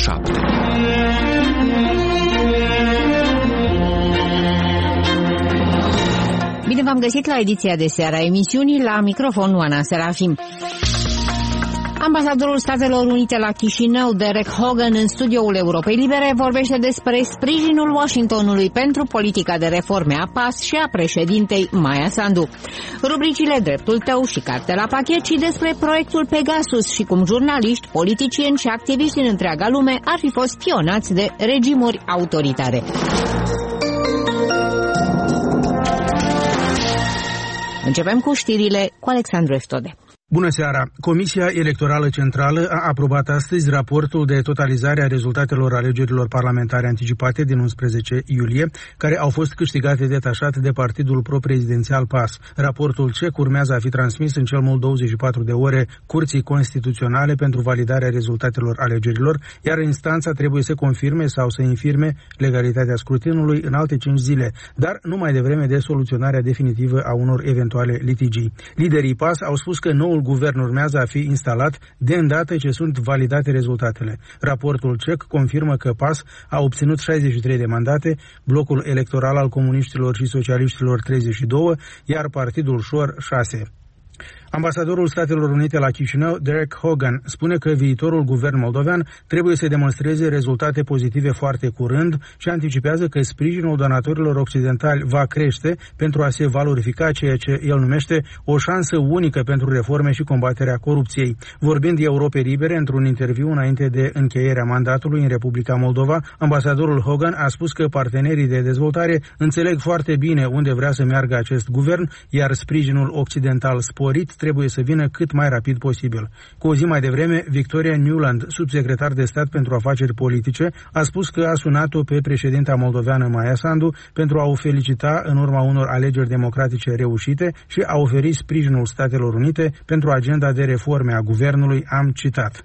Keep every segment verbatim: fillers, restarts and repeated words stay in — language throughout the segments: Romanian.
șapte. Bine v-am găsit la ediția de seară a emisiunii, la microfon Oana Serafim. Ambasadorul Statelor Unite la Chișinău, Derek Hogan, în studioul Europei Libere, vorbește despre sprijinul Washingtonului pentru politica de reforme a P A S și a președintei Maia Sandu. Rubricile Dreptul tău și Carte la pachet și despre proiectul Pegasus și cum jurnaliști, politicieni și activiști din întreaga lume ar fi fost spionați de regimuri autoritare. Începem cu știrile cu Alexandru Eftode. Bună seara! Comisia Electorală Centrală a aprobat astăzi raportul de totalizare a rezultatelor alegerilor parlamentare anticipate din unsprezece iulie, care au fost câștigate detașat de partidul pro-prezidențial P A S. Raportul C E C urmează a fi transmis în cel mult douăzeci și patru de ore Curții Constituționale pentru validarea rezultatelor alegerilor, iar instanța trebuie să confirme sau să infirme legalitatea scrutinului în alte cinci zile, dar nu mai devreme de soluționarea definitivă a unor eventuale litigii. Liderii P A S au spus că noul guvern urmează a fi instalat de îndată ce sunt validate rezultatele. Raportul C E C confirmă că P A S a obținut șaizeci și trei de mandate, blocul electoral al comuniștilor și socialiștilor treizeci și doi, iar partidul Șor șase. Ambasadorul Statelor Unite la Chișinău, Derek Hogan, spune că viitorul guvern moldovean trebuie să demonstreze rezultate pozitive foarte curând și anticipează că sprijinul donatorilor occidentali va crește pentru a se valorifica ceea ce el numește o șansă unică pentru reforme și combaterea corupției. Vorbind Europei Libere într-un interviu înainte de încheierea mandatului în Republica Moldova, ambasadorul Hogan a spus că partenerii de dezvoltare înțeleg foarte bine unde vrea să meargă acest guvern, iar sprijinul occidental sporit trebuie să vină cât mai rapid posibil. Cu o zi mai devreme, Victoria Nuland, subsecretar de stat pentru afaceri politice, a spus că a sunat-o pe președinta moldoveană Maia Sandu pentru a o felicita în urma unor alegeri democratice reușite și a oferi sprijinul Statelor Unite pentru agenda de reforme a guvernului, am citat.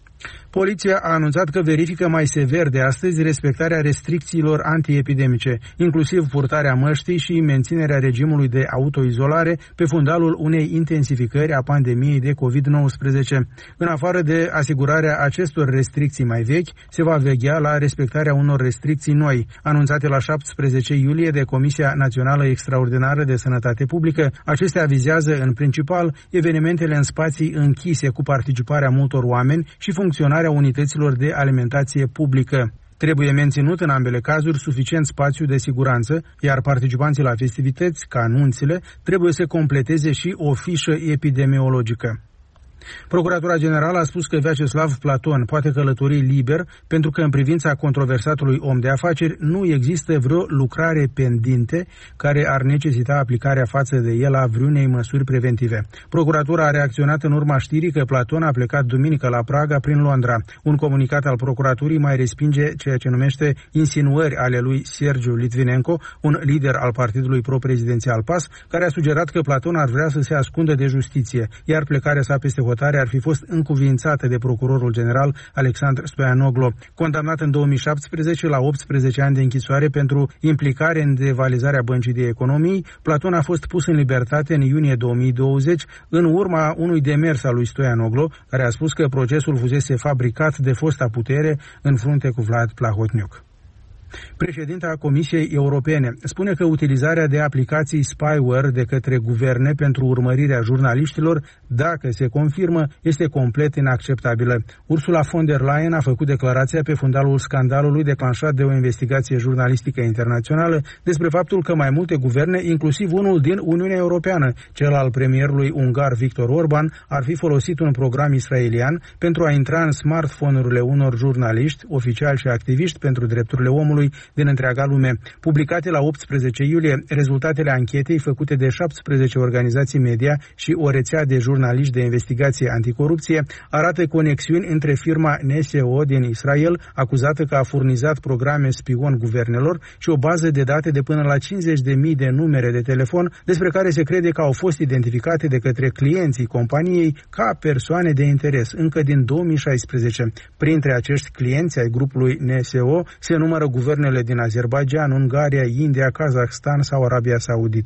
Poliția a anunțat că verifică mai sever de astăzi respectarea restricțiilor antiepidemice, inclusiv purtarea măștii și menținerea regimului de autoizolare pe fundalul unei intensificări a pandemiei de covid nouăsprezece. În afară de asigurarea acestor restricții mai vechi, se va veghea la respectarea unor restricții noi, anunțate la șaptesprezece iulie de Comisia Națională Extraordinară de Sănătate Publică. Acestea vizează în principal evenimentele în spații închise cu participarea multor oameni și funcționarea unităților de alimentație publică. Trebuie menținut în ambele cazuri suficient spațiu de siguranță, iar participanții la festivități, ca anunțile, trebuie să completeze și o fișă epidemiologică. Procuratura Generală a spus că Vyacheslav Platon poate călători liber pentru că în privința controversatului om de afaceri nu există vreo lucrare pendinte care ar necesita aplicarea față de el a vreunei măsuri preventive. Procuratura a reacționat în urma știrii că Platon a plecat duminică la Praga prin Londra. Un comunicat al procuraturii mai respinge ceea ce numește insinuări ale lui Sergiu Litvinenko, un lider al partidului pro-prezidențial P A S, care a sugerat că Platon ar vrea să se ascundă de justiție, iar plecarea sa peste hotare ar fi fost încuviințată de procurorul general Alexandru Stoianoglu. Condamnat în două mii șaptesprezece la optsprezece ani de închisoare pentru implicare în devalizarea Băncii de Economii, Platon a fost pus în libertate în iunie două mii douăzeci în urma unui demers al lui Stoianoglu, care a spus că procesul fusese fabricat de fosta putere în frunte cu Vlad Plahotniuc. Președinta Comisiei Europene spune că utilizarea de aplicații spyware de către guverne pentru urmărirea jurnaliștilor, dacă se confirmă, este complet inacceptabilă. Ursula von der Leyen a făcut declarația pe fundalul scandalului declanșat de o investigație jurnalistică internațională despre faptul că mai multe guverne, inclusiv unul din Uniunea Europeană, cel al premierului ungar Viktor Orban, ar fi folosit un program israelian pentru a intra în smartphone-urile unor jurnaliști, oficiali și activiști pentru drepturile omului din întreaga lume. Publicate la optsprezece iulie, rezultatele anchetei făcute de șaptesprezece organizații media și o rețea de jurnaliști de investigație anticorupție arată conexiuni între firma N S O din Israel, acuzată că a furnizat programe spion guvernelor, și o bază de date de până la cincizeci de mii de numere de telefon, despre care se crede că au fost identificate de către clienții companiei ca persoane de interes încă din două mii șaisprezece. Printre acești clienți ai grupului N S O se numără guvernele din Azerbaidjan, Ungaria, India, Kazahstan sau Arabia Saudită.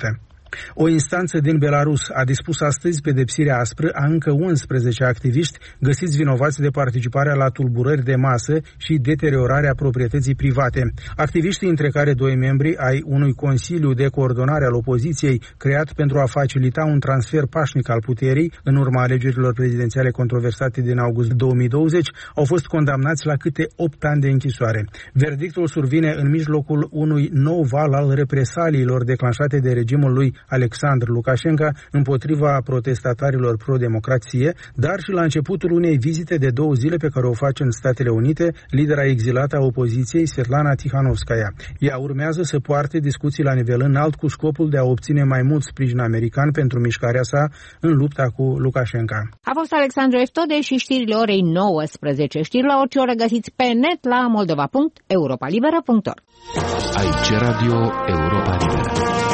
O instanță din Belarus a dispus astăzi pedepsirea aspră a încă unsprezece activiști găsiți vinovați de participarea la tulburări de masă și deteriorarea proprietății private. Activiștii, între care doi membri ai unui consiliu de coordonare al opoziției creat pentru a facilita un transfer pașnic al puterii în urma alegerilor prezidențiale controversate din august două mii douăzeci, au fost condamnați la câte opt ani de închisoare. Verdictul survine în mijlocul unui nou val al represaliilor declanșate de regimul lui Alexandru Lukashenko împotriva protestatarilor pro-democrație, dar și la începutul unei vizite de două zile pe care o face în Statele Unite lidera exilată a opoziției Svetlana Tikhanovskaya. Ea urmează să poarte discuții la nivel înalt cu scopul de a obține mai mult sprijin american pentru mișcarea sa în lupta cu Lukashenko. A fost Alexandru Eftode și știrile orei nouăsprezece. Știri la orice oră găsiți pe net la moldova punct europa liberă punct org. Aici Radio Europa Liberă.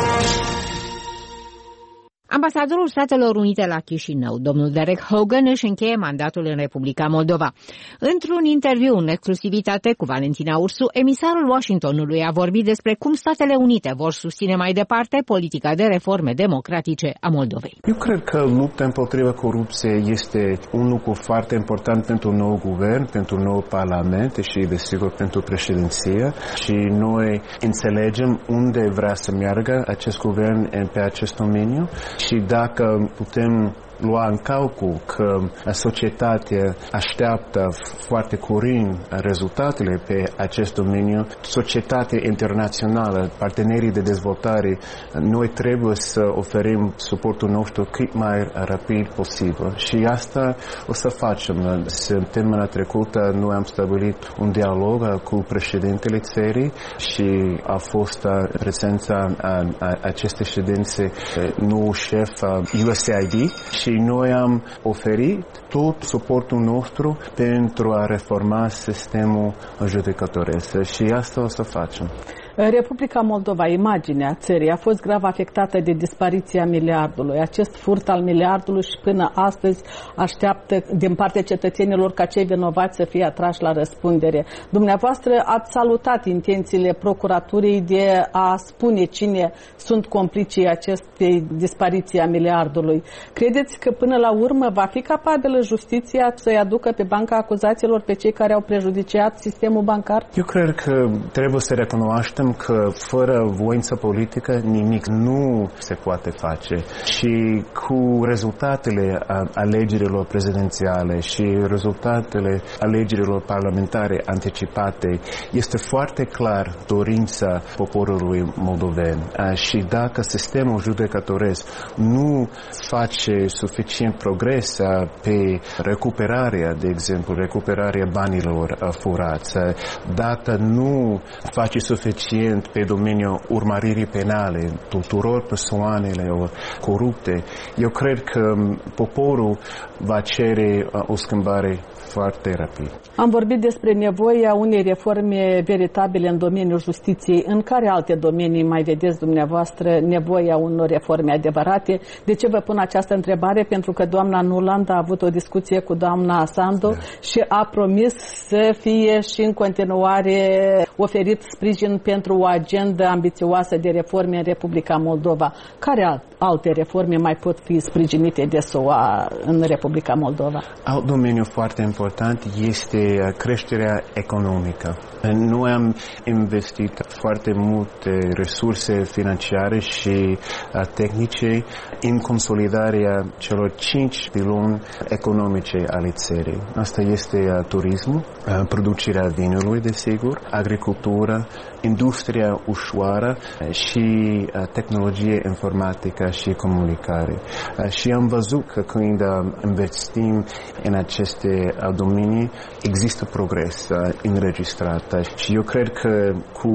Ambasadorul Statelor Unite la Chișinău, domnul Derek Hogan, își încheie mandatul în Republica Moldova. Într-un interviu în exclusivitate cu Valentina Ursu, emisarul Washingtonului a vorbit despre cum Statele Unite vor susține mai departe politica de reforme democratice a Moldovei. Eu cred că lupta împotriva corupției este un lucru foarte important pentru nou guvern, pentru nou parlament și, desigur, pentru președinție. Și noi înțelegem unde vrea să meargă acest guvern pe acest domeniu. Și dacă putem lua în calcul că societatea așteaptă foarte curând rezultatele pe acest domeniu, societatea internațională, partenerii de dezvoltare, noi trebuie să oferim suportul nostru cât mai rapid posibil. Și asta o să facem. Săptămâna trecută noi am stabilit un dialog cu președintele țării și a fost prezența acestei ședințe nou șef U S A I D și noi am oferit tot suportul nostru pentru a reforma sistemul judecătoresc și asta o să facem. Republica Moldova, imaginea țării, a fost grav afectată de dispariția miliardului. Acest furt al miliardului și până astăzi așteaptă din partea cetățenilor ca cei vinovați să fie atrași la răspundere. Dumneavoastră ați salutat intențiile procuraturii de a spune cine sunt complicii acestei dispariții a miliardului. Credeți că până la urmă va fi capabilă justiția să-i aducă pe banca acuzațiilor pe cei care au prejudiciat sistemul bancar? Eu cred că trebuie să recunoaștem că fără voință politică nimic nu se poate face și cu rezultatele alegerilor prezidențiale și rezultatele alegerilor parlamentare anticipate este foarte clar dorința poporului moldoven și dacă sistemul judecătoresc nu face suficient progres pe recuperarea, de exemplu, recuperarea banilor furați, dacă nu face suficient pe domeniul urmăririi penale tuturor persoanelor corupte, eu cred că poporul va cere o schimbare foarte rapid. Am vorbit despre nevoia unei reforme veritabile în domeniul justiției. În care alte domenii mai vedeți dumneavoastră nevoia unor reforme adevărate? De ce vă pun această întrebare? Pentru că doamna Nuland a avut o discuție cu doamna Sandu da. și a promis să fie și în continuare oferit sprijin pentru o agendă ambițioasă de reforme în Republica Moldova. Care alte reforme mai pot fi sprijinite de S U A în Republica Moldova? Alt domeniu foarte important este creșterea economică. Noi am investit foarte multe resurse financiare și tehnice în consolidarea celor cinci piloni economice ale țării. Asta este turismul, producerea vinului, desigur, agricultura, industria ușoară și tehnologie informatică și comunicare. Și am văzut că când investim în aceste domenii, există progres înregistrat. Și eu cred că cu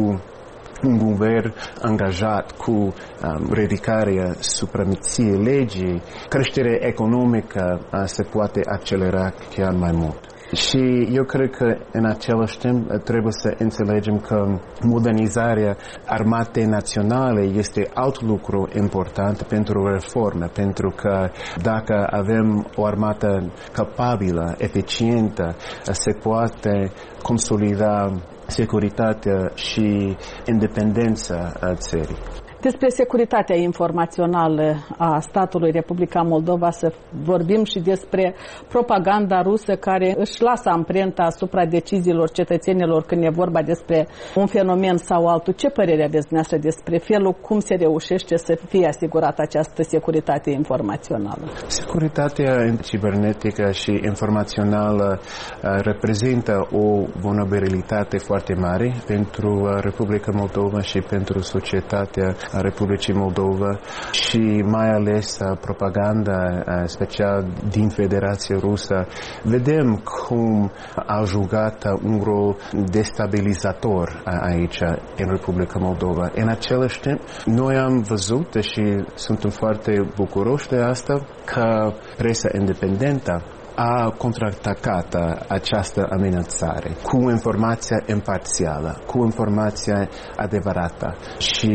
un guvern angajat cu um, ridicarea supremației legii, creșterea economică uh, se poate accelera chiar mai mult. Și eu cred că în același timp trebuie să înțelegem că modernizarea armatei naționale este alt lucru important pentru reforme, pentru că dacă avem o armată capabilă, eficientă, se poate consolida securitatea și independența țării. Despre securitatea informațională a statului Republica Moldova să vorbim și despre propaganda rusă care își lasă amprenta asupra deciziilor cetățenilor când e vorba despre un fenomen sau altul. Ce părere aveți dumneavoastră despre felul cum se reușește să fie asigurată această securitate informațională? Securitatea cibernetică și informațională reprezintă o vulnerabilitate foarte mare pentru Republica Moldova și pentru societatea Republicii Moldova și mai ales propaganda special din Federația Rusă. Vedem cum a jucat un rol destabilizator aici în Republica Moldova. În același timp, noi am văzut și suntem foarte bucuroși de asta că presa independentă a contraatacat această amenințare cu informația imparțială, cu informația adevărată. Și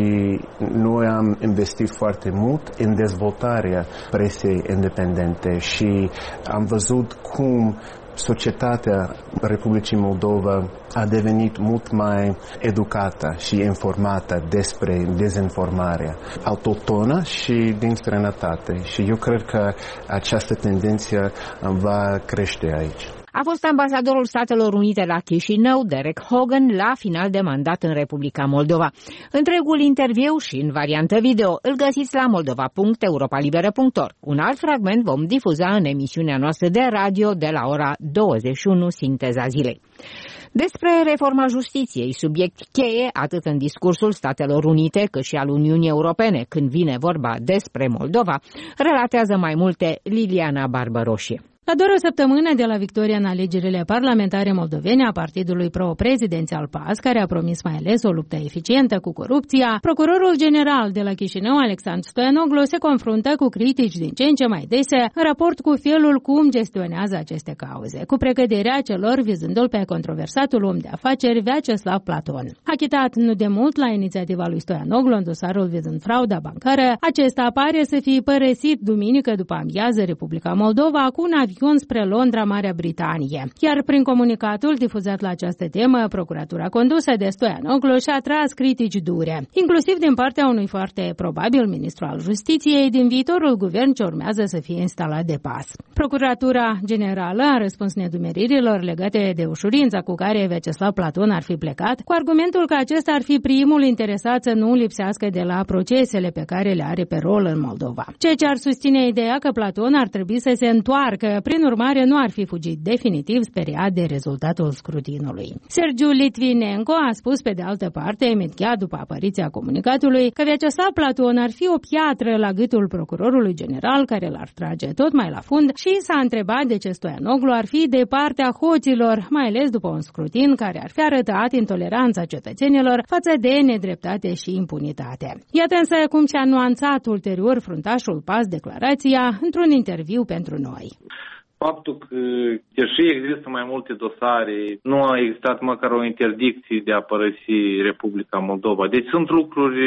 noi am investit foarte mult în dezvoltarea presei independente și am văzut cum societatea Republicii Moldova a devenit mult mai educată și informată despre dezinformarea autohtonă și din străinătate. Și eu cred că această tendință va crește aici. A fost ambasadorul Statelor Unite la Chișinău, Derek Hogan, la final de mandat în Republica Moldova. Întregul interviu și în variantă video îl găsiți la moldova punct europa libera punct org. Un alt fragment vom difuza în emisiunea noastră de radio de la ora douăzeci și unu, Sinteza Zilei. Despre reforma justiției, subiect cheie atât în discursul Statelor Unite cât și al Uniunii Europene când vine vorba despre Moldova, relatează mai multe Liliana Barbaroșie. La doar o săptămână de la victoria în alegerile parlamentare moldovene a partidului pro-prezidențial P A S, care a promis mai ales o luptă eficientă cu corupția, procurorul general de la Chișinău, Alexandru Stoianoglu, se confruntă cu critici din ce în ce mai dese în raport cu felul cum gestionează aceste cauze, cu precăderea celor vizându-l pe controversatul om de afaceri Vyacheslav Platon. Achitat nu de mult la inițiativa lui Stoianoglu în dosarul vizând frauda bancară, acesta pare să fie părăsit duminică după amiază Republica Moldova cu un avion spre Londra, Marea Britanie. Iar prin comunicatul difuzat la această temă, procuratura condusă de Stoianoglu și-a tras critici dure, inclusiv din partea unui foarte probabil ministru al Justiției din viitorul guvern ce urmează să fie instalat de P A S. Procuratura Generală a răspuns nedumeririlor legate de ușurința cu care Vyacheslav Platon ar fi plecat, cu argumentul că acesta ar fi primul interesat să nu lipsească de la procesele pe care le are pe rol în Moldova. Ceea ce ar susține ideea că Platon ar trebui să se întoarcă. Prin urmare, nu ar fi fugit definitiv speriat de rezultatul scrutinului. Sergiu Litvinenko a spus pe de altă parte, imediat după apariția comunicatului, că Vyacheslav Platon ar fi o piatră la gâtul procurorului general care l-ar trage tot mai la fund și s-a întrebat de ce Stoianoglu ar fi de partea hoților, mai ales după un scrutin care ar fi arătat intoleranța cetățenilor față de nedreptate și impunitate. Iată însă cum și-a nuanțat ulterior fruntașul P A S declarația într-un interviu pentru noi. Faptul că, deși există mai multe dosare, nu a existat măcar o interdicție de a părăsi Republica Moldova. Deci sunt lucruri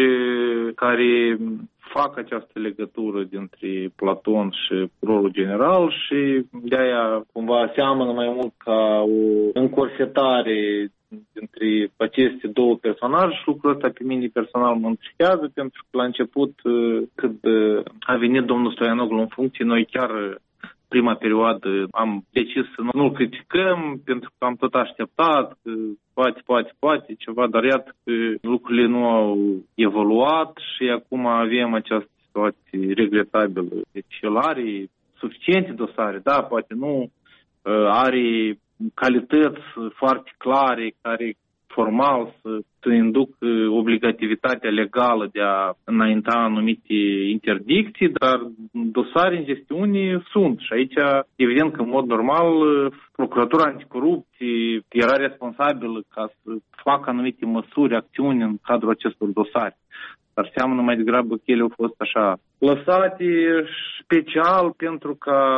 care fac această legătură dintre Platon și procurorul general și de-aia cumva seamănă mai mult ca o încorsetare dintre aceste două personaje și lucrul ăsta pe mine personal mă întristează pentru că la început, când a venit domnul Stoianoglu în funcție, noi chiar prima perioadă am decis să nu-l criticăm pentru că am tot așteptat că poate, poate, poate ceva, dar iată că lucrurile nu au evoluat și acum avem această situație regretabilă. Deci el are suficiente dosare, da, poate nu, are calități foarte clare care formal să, să induc obligativitatea legală de a înainta anumite interdicții, dar dosare în gestiune sunt. Și aici, evident că în mod normal, Procuratura Anticorupție era responsabilă ca să facă anumite măsuri, acțiuni în cadrul acestor dosare. Dar seamănă mai degrabă că ele au fost așa lăsate special pentru ca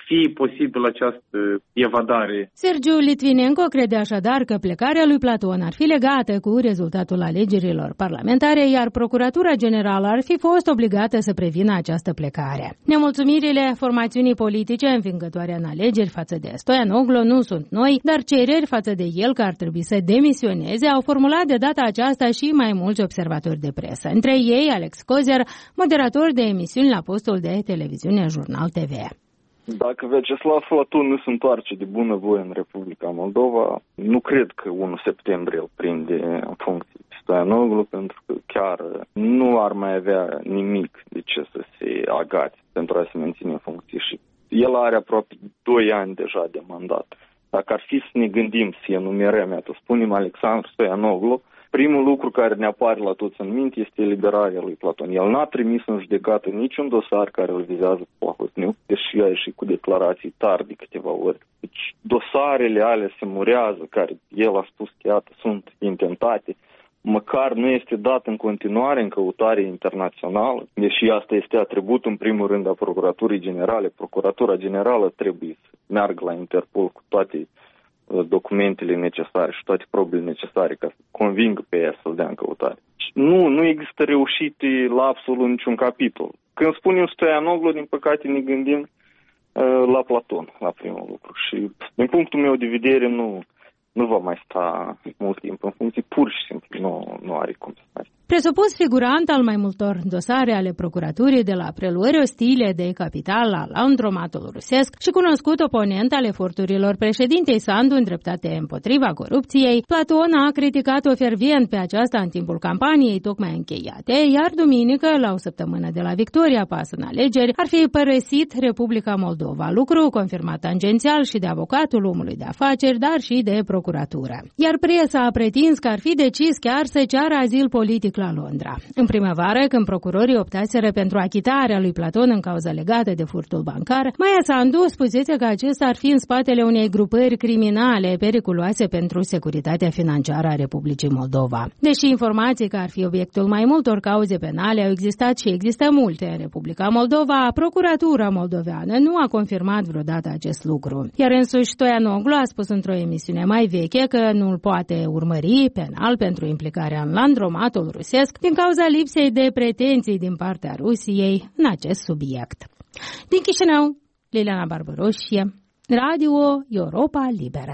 fi posibil această evadare. Sergiu Litvinenko crede așadar că plecarea lui Platon ar fi legată cu rezultatul alegerilor parlamentare, iar Procuratura Generală ar fi fost obligată să prevină această plecare. Nemulțumirile formațiunii politice învingătoare în alegeri față de Stoianoglu nu sunt noi, dar cereri față de el că ar trebui să demisioneze au formulat de data aceasta și mai mulți observatori de presă. Între ei, Alex Kozer, moderator de emisiuni la postul de televiziune Jurnal T V. Dacă Vyacheslav Platon nu se întoarce de bunăvoie în Republica Moldova, nu cred că întâi septembrie îl prinde în funcție de Stoianoglu, pentru că chiar nu ar mai avea nimic de ce să se agațe pentru a se menține în funcție. Și el are aproape doi ani deja de mandat. Dacă ar fi să ne gândim să enumerăm, iată, spunem Alexandru Stoianoglu, primul lucru care ne apare la toți în minte este eliberarea lui Platon. El n-a trimis în judecată niciun dosar care îl vizează pe Plahotniuc, deși a ieșit cu declarații tari de câteva ori. Deci dosarele alea se murează, care el a spus că iată sunt intentate, măcar nu este dat în continuare în căutare internațională, deși asta este atribut în primul rând a Procuraturii Generale. Procuratura Generală trebuie să meargă la Interpol cu toate documentele necesare și toate probele necesare ca să convingă pe ea să-l dea în căutare. Nu, nu există reușite la absolut niciun capitol. Când spunem Stoianoglu, din păcate ne gândim uh, la Platon, la primul lucru. Și din punctul meu de vedere nu, nu va mai sta mult timp în funcție, pur și simplu nu, nu are cum să mai. Presupus figurant al mai multor dosare ale procuraturii de la preluări ostile de capital la laundromatul rusesc și cunoscut oponent al eforturilor președintei Sandu îndreptate împotriva corupției, Platon a criticat-o fervient pe aceasta în timpul campaniei tocmai încheiate, iar duminică, la o săptămână de la victoria pas în alegeri, ar fi părăsit Republica Moldova, lucru confirmat tangențial și de avocatul omului de afaceri, dar și de procuratură. Iar presa a pretins că ar fi decis chiar să ceară azil politic la Londra. În primăvară, când procurorii optaseră pentru achitarea lui Platon în cauză legată de furtul bancar, Maia Sandu spusese că acesta ar fi în spatele unei grupări criminale periculoase pentru securitatea financiară a Republicii Moldova. Deși informații că ar fi obiectul mai multor cauze penale au existat și există multe în Republica Moldova, Procuratura moldoveană nu a confirmat vreodată acest lucru. Iar însuși Stoianoglu a spus într-o emisiune mai veche că nu îl poate urmări penal pentru implicarea în landromatul rusesc din cauza lipsei de pretenții din partea Rusiei în acest subiect. Din Chișinău, Liliana Barbaroșie, Radio Europa Liberă.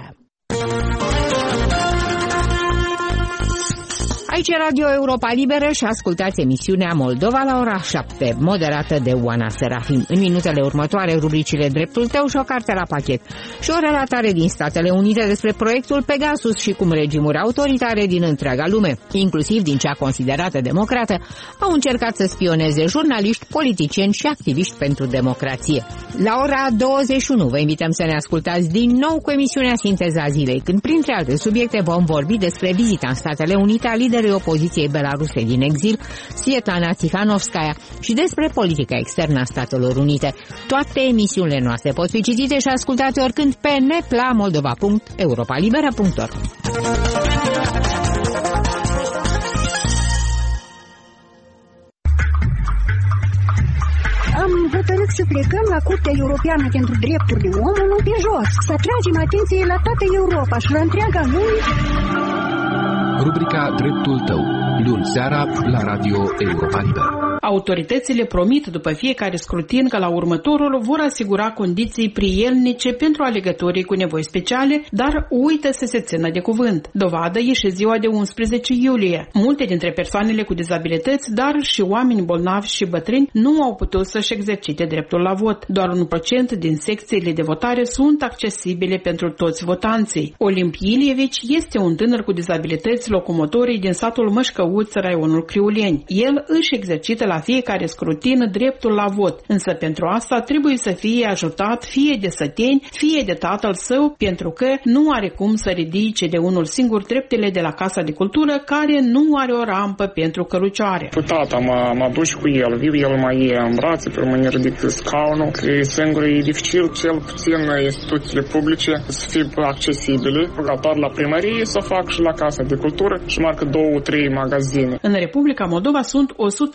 Aici e Radio Europa Liberă și ascultați emisiunea Moldova la ora șapte, moderată de Oana Serafim. În minutele următoare, rubricile Dreptul tău și o carte la pachet. Și o relatare din Statele Unite despre proiectul Pegasus și cum regimuri autoritare din întreaga lume, inclusiv din cea considerată democrată, au încercat să spioneze jurnaliști, politicieni și activiști pentru democrație. La ora douăzeci și unu vă invităm să ne ascultați din nou cu emisiunea Sinteza Zilei, când printre alte subiecte vom vorbi despre vizita în Statele Unite a liderului opoziției belaruse din exil, Svetlana Tikhanovskaya, și despre politica externă a Statelor Unite. Toate emisiunile noastre pot fi citite și ascultate oricând pe net la moldova punct europa libera punct org. Am hotărât să plecăm la Curtea Europeană pentru Drepturile Omului pe jos, să atragem atenție la toată Europa și la întreaga lume. Rubrica Dreptul tău, luni seara la Radio Europa Liberă. Autoritățile promit după fiecare scrutin că la următorul vor asigura condiții prielnice pentru alegătorii cu nevoi speciale, dar uită să se țină de cuvânt. Dovadă e și ziua de unsprezece iulie. Multe dintre persoanele cu dizabilități, dar și oameni bolnavi și bătrâni, nu au putut să-și exercite dreptul la vot. Doar un procent din secțiile de votare sunt accesibile pentru toți votanții. Olimp Ilievici este un tânăr cu dizabilități locomotorii din satul Mășcăuț, raionul Criuleni. El își exercită la fiecare scrutin dreptul la vot, însă pentru asta trebuie să fie ajutat fie de săteni, fie de tatăl său, pentru că nu are cum să ridice de unul singur treptele de la Casa de Cultură, care nu are o rampă pentru cărucioare. Cu tata mă, mă duci cu el, viu el mai e în brațe, pe mă ridic scaunul, că e singur, e dificil cel puțin instituțiile publice să fie accesibile, doar la primărie să fac și la Casa de Cultură și marcă două, trei magazine. În Republica Moldova sunt o sută șaizeci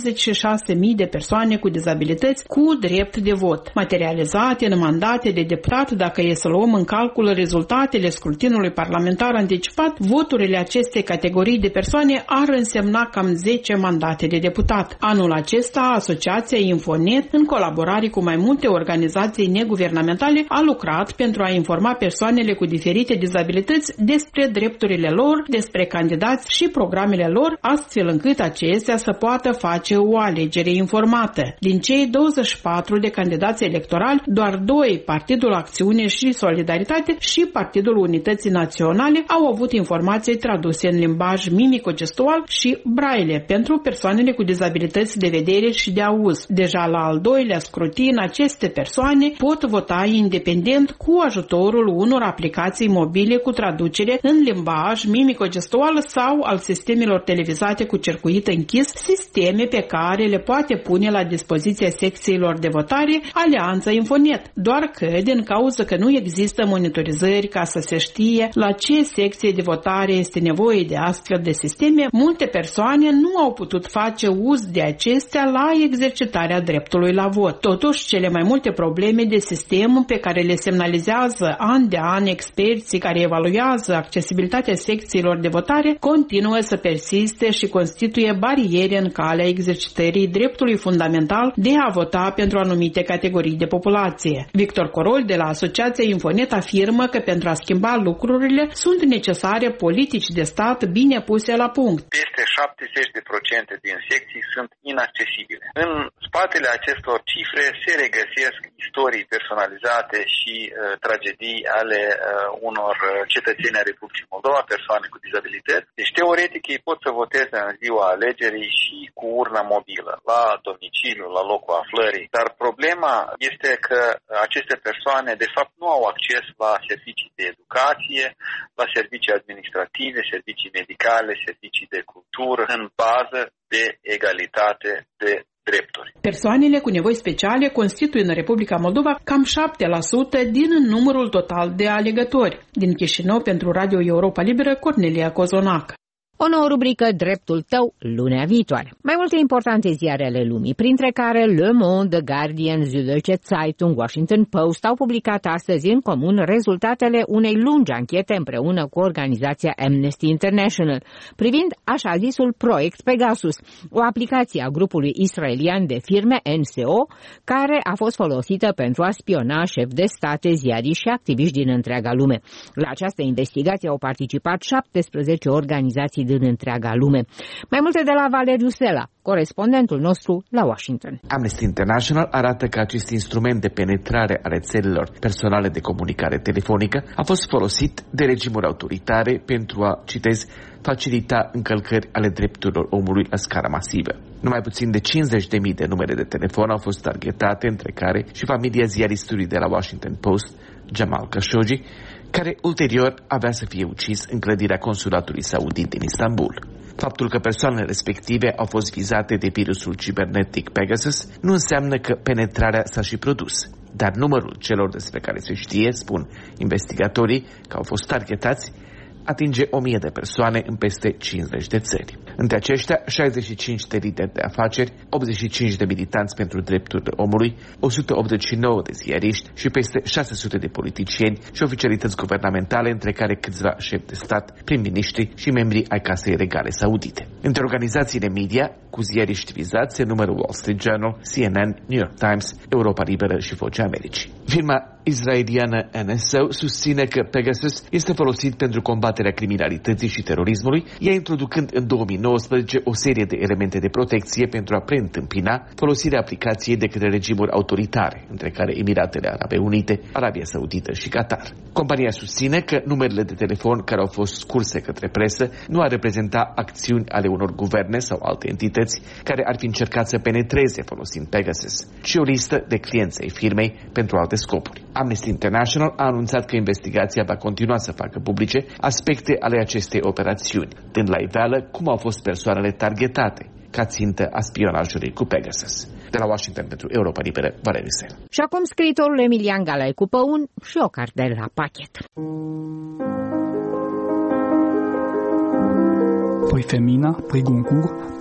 douăzeci și șase mii de persoane cu dizabilități cu drept de vot, materializate în mandate de deputat. Dacă e să luăm în calcul rezultatele scrutinului parlamentar anticipat, voturile acestei categorii de persoane ar însemna cam zece mandate de deputat. Anul acesta, Asociația Infonet, în colaborare cu mai multe organizații neguvernamentale, a lucrat pentru a informa persoanele cu diferite dizabilități despre drepturile lor, despre candidați și programele lor, astfel încât acestea să poată face o alegere informată. Din cei douăzeci și patru de candidați electorali, doar doi, Partidul Acțiune și Solidaritate și Partidul Unității Naționale, au avut informații traduse în limbaj mimico-gestual și braille pentru persoanele cu dizabilități de vedere și de auz. Deja la al doilea scrutin, aceste persoane pot vota independent cu ajutorul unor aplicații mobile cu traducere în limbaj mimico-gestual sau al sistemelor televizate cu circuit închis, sisteme pe care le poate pune la dispoziția secțiilor de votare Alianța Infonet. Doar că, din cauza că nu există monitorizări ca să se știe la ce secție de votare este nevoie de astfel de sisteme, multe persoane nu au putut face uz de acestea la exercitarea dreptului la vot. Totuși, cele mai multe probleme de sistem pe care le semnalizează an de an experții care evaluează accesibilitatea secțiilor de votare continuă să persiste și constituie bariere în calea exercitării dreptului fundamental de a vota pentru anumite categorii de populație. Victor Corol de la Asociația Infonet afirmă că pentru a schimba lucrurile sunt necesare politici de stat bine puse la punct. Peste șaptezeci la sută din secții sunt inaccesibile. În spatele acestor cifre se regăsesc istorii personalizate și uh, tragedii ale uh, unor cetățeni ai Republicii Moldova, persoane cu dizabilități. Deci, teoretic, ei pot să voteze în ziua alegerii și cu urna mobilă, la domiciliu, la locul aflării. Dar problema este că aceste persoane, de fapt, nu au acces la servicii de educație, la servicii administrative, servicii medicale, servicii de cultură, în bază de egalitate de drepturi. Persoanele cu nevoi speciale constituie în Republica Moldova cam șapte la sută din numărul total de alegători. Din Chișinău, pentru Radio Europa Liberă, Cornelia Cozonac. O nouă rubrică, Dreptul tău, lunea viitoare. Mai multe importante ziare ale lumii, printre care Le Monde, The Guardian, Süddeutsche Zeitung, Washington Post, au publicat astăzi în comun rezultatele unei lungi anchete împreună cu organizația Amnesty International, privind așa zisul proiect Pegasus, o aplicație a grupului israelian de firme N S O, care a fost folosită pentru a spiona șefi de state, ziariști și activiști din întreaga lume. La această investigație au participat șaptesprezece organizații din întreaga lume. Mai multe de la Valeriu Sela, corespondentul nostru la Washington. Amnesty International arată că acest instrument de penetrare a rețelelor personale de comunicare telefonică a fost folosit de regimuri autoritare pentru a, citez, facilita încălcări ale drepturilor omului la scară masivă. Numai puțin de cincizeci de mii de numere de telefon au fost targetate, între care și familia ziaristului de la Washington Post, Jamal Khashoggi, care ulterior avea să fie ucis în clădirea consulatului saudit din Istanbul. Faptul că persoanele respective au fost vizate de virusul cibernetic Pegasus nu înseamnă că penetrarea s-a și produs, dar numărul celor despre care se știe, spun investigatorii, că au fost targetați, atinge o mie de persoane în peste cincizeci de țări. Între aceștia, șaizeci și cinci de lideri de afaceri, optzeci și cinci de militanți pentru drepturile omului, o sută optzeci și nouă de ziariști și peste șase sute de politicieni și oficialități guvernamentale, între care câțiva șefi de stat, prim-miniștri și membrii ai Casei Regale Saudite. Între organizațiile media, cu ziariști vizați, se numără Wall Street Journal, C N N, New York Times, Europa Liberă și Vocea Americii. Firma israeliană N S O susține că Pegasus este folosit pentru combaterea criminalității și terorismului, ea introducând în două mii nouăsprezece o serie de elemente de protecție pentru a preîntâmpina folosirea aplicației de către regimuri autoritare, între care Emiratele Arabe Unite, Arabia Saudită și Qatar. Compania susține că numerele de telefon care au fost scurse către presă nu ar reprezenta acțiuni ale unor guverne sau alte entități care ar fi încercat să penetreze folosind Pegasus, ci o listă de clienți ai firmei pentru alte scopuri. Amnesty International a anunțat că investigația va continua să facă publice aspecte ale acestei operațiuni, dând la iveală cum au fost persoanele targetate ca țintă a spionajului cu Pegasus. De la Washington pentru Europa Liberă, Valeriu Sela. Și acum scriitorul Emilian Galai cu păun și o carte la pachet. Păi Femina, păi Goncourt,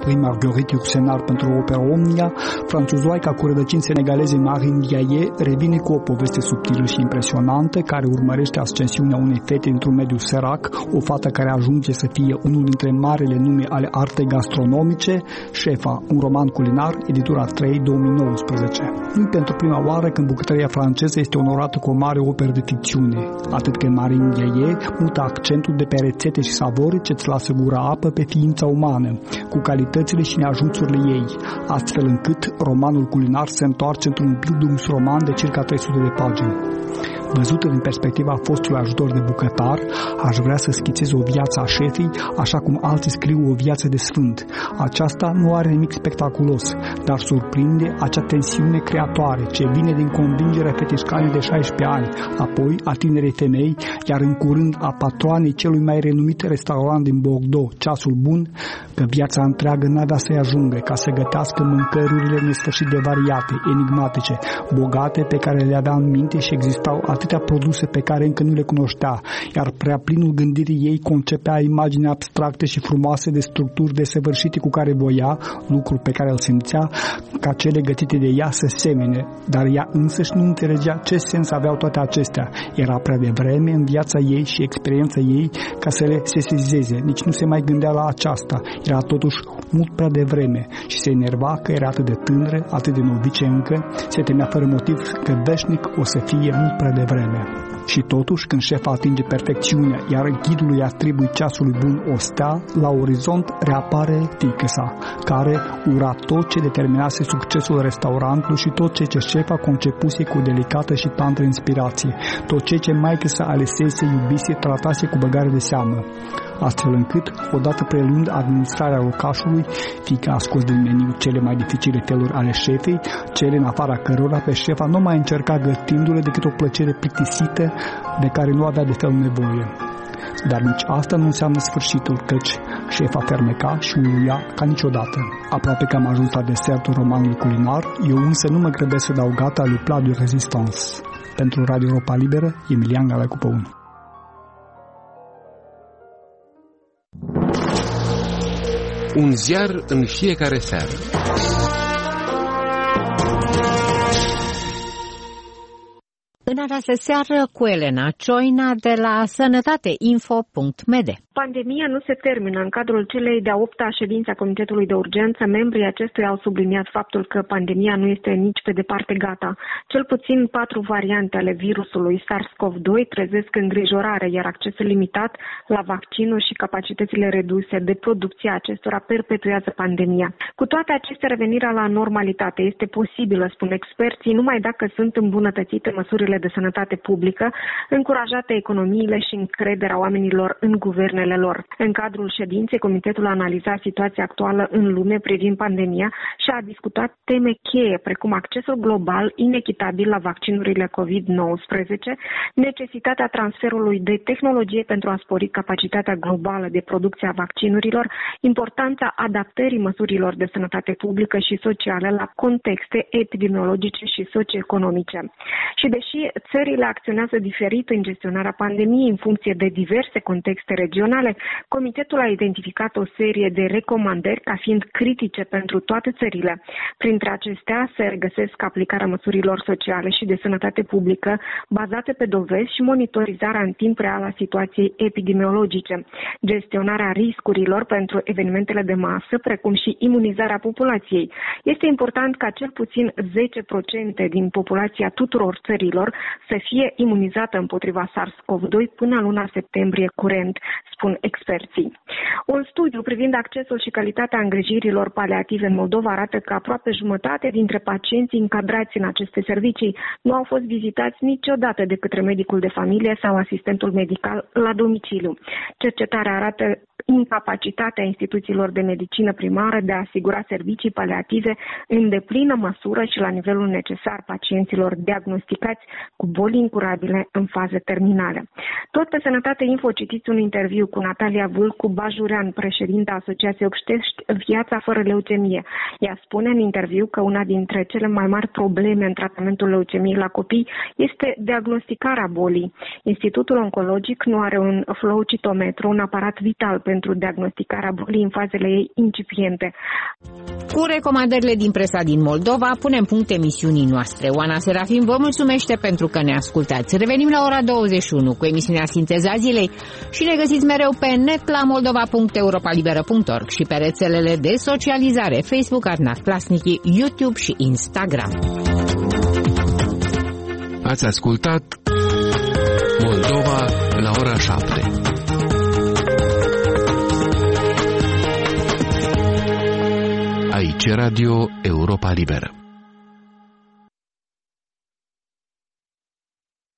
prix Marguerite Yourcenar pentru opera Omnia, franțuzoaica cu rădăcini senegaleze Marine Ndiaye revine cu o poveste subtilă și impresionantă care urmărește ascensiunea unei fete într-un mediu sărac, o fată care ajunge să fie unul dintre marele nume ale artei gastronomice, Șefa, un roman culinar, editura trei două mii nouăsprezece. Nu pentru prima oară când bucătăria franceză este onorată cu o mare operă de ficțiune, atât că Marine Ndiaye mută accentul de pe rețete și savori ce-ți lasă gura apă pe ființa umană, cu calitățile și neajunsurile ei, astfel încât romanul culinar se întoarce într-un bildungsroman de circa trei sute de pagini. Văzută din perspectiva fostului ajutor de bucătar, aș vrea să schițez o viață a șefii, așa cum alții scriu o viață de sfânt. Aceasta nu are nimic spectaculos, dar surprinde acea tensiune creatoare ce vine din convingerea fetișcanei de șaisprezece ani, apoi a tinerei femei, iar în curând a patroanei celui mai renumit restaurant din Bordeaux, Ceasul Bun, că viața întreagă n-avea să-i ajungă ca să gătească mâncărurile nesfârșit de variate, enigmatice, bogate, pe care le avea în minte și existau atâtea produse pe care încă nu le cunoștea, iar prea plinul gândirii ei concepea imagini abstracte și frumoase de structuri desăvârșite cu care voia, lucruri pe care îl simțea, ca cele gătite de ea să semene, dar ea însăși nu înțelegea ce sens aveau toate acestea. Era prea devreme în viața ei și experiența ei ca să le sesizeze, nici nu se mai gândea la aceasta, era totuși mult prea devreme și se enerva că era atât de tânără, atât de novice încă, se temea fără motiv că veșnic o să fie mult prea devreme. Și totuși, când șefa atinge perfecțiunea, iar ghidului atribui ceasului bun o stea, la orizont reapare fiică sa, care ura tot ce determinase succesul restaurantului și tot ce ce șefa concepuse cu delicată și tandră inspirație, tot ce ce maică sa alesese, iubise, tratase cu băgare de seamă. Astfel încât, odată prelund administrarea locașului, fiica a scos din meniu cele mai dificile feluri ale șefei, cele în afara cărora pe șefa nu mai încerca gătindu-le decât o plăcere plictisită de care nu avea de fel nevoie. Dar nici asta nu înseamnă sfârșitul, căci șefa fermeca și uluia ca niciodată. Aproape că am ajuns la desertul romanului culinar, eu însă nu mă grăbesc să dau gata lui Plat de Resistance. Pentru Radio Europa Liberă, Emilian Galecu Păun. Un ziar în fiecare seară. În această seară cu Elena Cioina de la sănătateinfo punct m d. Pandemia nu se termină. În cadrul celei de-a opta ședințe a Comitetului de Urgență, membrii acestuia au subliniat faptul că pandemia nu este nici pe departe gata. Cel puțin patru variante ale virusului SARS-CoV doi trezesc îngrijorare, iar accesul limitat la vaccinuri și capacitățile reduse de producție a acestora perpetuează pandemia. Cu toate acestea, revenirea la normalitate este posibilă, spun experții, numai dacă sunt îmbunătățite măsurile de sănătate publică, încurajate economiile și încrederea oamenilor în guvernele lor. În cadrul ședinței, Comitetul a analizat situația actuală în lume privind pandemia și a discutat teme cheie, precum accesul global inechitabil la vaccinurile covid nouăsprezece, necesitatea transferului de tehnologie pentru a spori capacitatea globală de producție a vaccinurilor, importanța adaptării măsurilor de sănătate publică și socială la contexte epidemiologice și socioeconomice. Și deși țările acționează diferit în gestionarea pandemiei în funcție de diverse contexte regionale, Comitetul a identificat o serie de recomandări ca fiind critice pentru toate țările. Printre acestea se regăsesc aplicarea măsurilor sociale și de sănătate publică bazate pe dovezi și monitorizarea în timp real a situației epidemiologice, gestionarea riscurilor pentru evenimentele de masă, precum și imunizarea populației. Este important ca cel puțin zece la sută din populația tuturor țărilor să fie imunizată împotriva SARS-CoV doi până luna septembrie curent, spun experții. Un studiu privind accesul și calitatea îngrijirilor paliative în Moldova arată că aproape jumătate dintre pacienții încadrați în aceste servicii nu au fost vizitați niciodată de către medicul de familie sau asistentul medical la domiciliu. Cercetarea arată incapacitatea instituțiilor de medicină primară de a asigura servicii paliative în deplină măsură și la nivelul necesar pacienților diagnosticați cu boli incurabile în faze terminale. Tot pe Sănătate Info citiți un interviu cu Natalia Vâlcu Bajurean, președinta Asociației Obștești Viața fără leucemie. Ea spune în interviu că una dintre cele mai mari probleme în tratamentul leucemiei la copii este diagnosticarea bolii. Institutul Oncologic nu are un flow citometru, un aparat vital pentru pentru diagnosticarea bolii în fazele ei incipiente. Cu recomandările din presa din Moldova, punem punct emisiunii noastre. Oana Serafim vă mulțumește pentru că ne ascultați. Revenim la ora douăzeci și unu cu emisiunea Sinteza Zilei și ne găsiți mereu pe net la moldova punct europa liberă punct org și pe rețelele de socializare Facebook, Arnav Plasnichi, YouTube și Instagram. Ați ascultat Moldova la ora șapte. Aici Radio Europa Liberă.